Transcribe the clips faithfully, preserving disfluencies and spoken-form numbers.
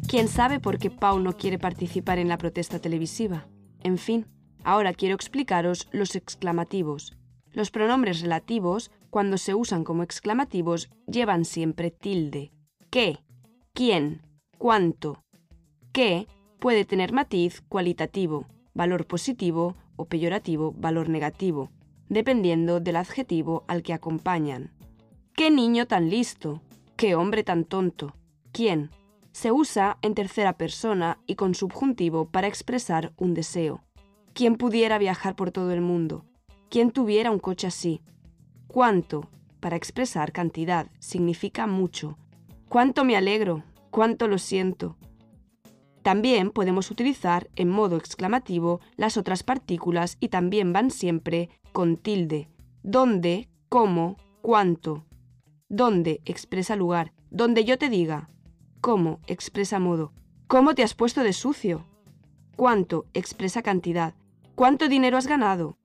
¿Quién sabe por qué Pau no quiere participar en la protesta televisiva? En fin, ahora quiero explicaros los exclamativos. Los pronombres relativos, cuando se usan como exclamativos, llevan siempre tilde. ¿Qué? ¿Quién? ¿Cuánto? ¿Qué? Puede tener matiz cualitativo, valor positivo o peyorativo, valor negativo, dependiendo del adjetivo al que acompañan. ¿Qué niño tan listo? ¿Qué hombre tan tonto? ¿Quién? Se usa en tercera persona y con subjuntivo para expresar un deseo. ¿Quién pudiera viajar por todo el mundo? ¿Quién tuviera un coche así? ¿Cuánto? Para expresar cantidad, significa mucho. ¿Cuánto me alegro? ¿Cuánto lo siento? También podemos utilizar en modo exclamativo las otras partículas y también van siempre con tilde. ¿Dónde? ¿Cómo? ¿Cuánto? ¿Dónde? Expresa lugar. Donde yo te diga. ¿Cómo? Expresa modo. ¿Cómo te has puesto de sucio? ¿Cuánto? Expresa cantidad. ¿Cuánto dinero has ganado?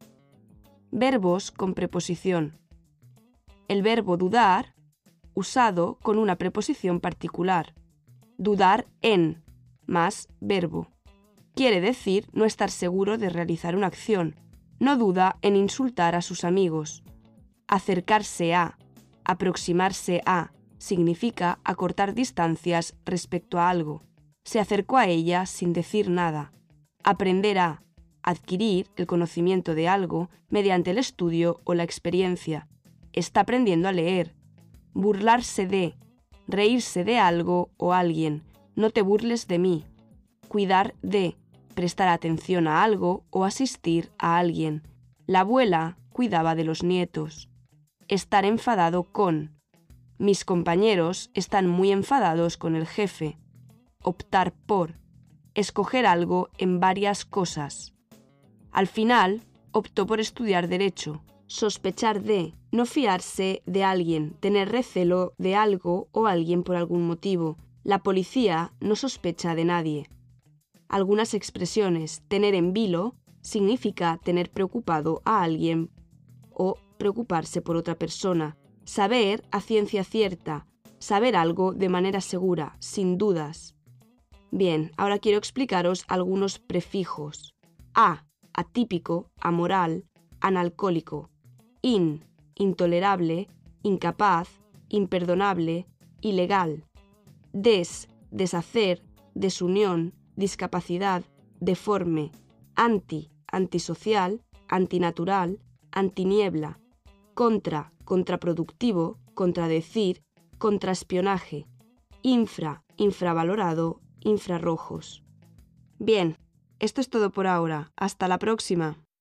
Verbos con preposición. El verbo dudar, usado con una preposición particular. Dudar en, más verbo. Quiere decir no estar seguro de realizar una acción. No duda en insultar a sus amigos. Acercarse a, aproximarse a, significa acortar distancias respecto a algo. Se acercó a ella sin decir nada. Aprender a, adquirir el conocimiento de algo mediante el estudio o la experiencia. Está aprendiendo a leer. Burlarse de, reírse de algo o alguien. No te burles de mí. Cuidar de, prestar atención a algo o asistir a alguien. La abuela cuidaba de los nietos. Estar enfadado con. Mis compañeros están muy enfadados con el jefe. Optar por. Escoger algo en varias cosas. Al final, optó por estudiar Derecho. Sospechar de, no fiarse de alguien, tener recelo de algo o alguien por algún motivo. La policía no sospecha de nadie. Algunas expresiones, tener en vilo, significa tener preocupado a alguien o preocuparse por otra persona. Saber a ciencia cierta, saber algo de manera segura, sin dudas. Bien, ahora quiero explicaros algunos prefijos. A, atípico, amoral, analcohólico. In, intolerable, incapaz, imperdonable, ilegal. Des, deshacer, desunión, discapacidad, deforme. Anti, antisocial, antinatural, antiniebla. Contra, contraproductivo, contradecir, contraespionaje. Infra, infravalorado, infrarrojos. Bien, esto es todo por ahora. Hasta la próxima.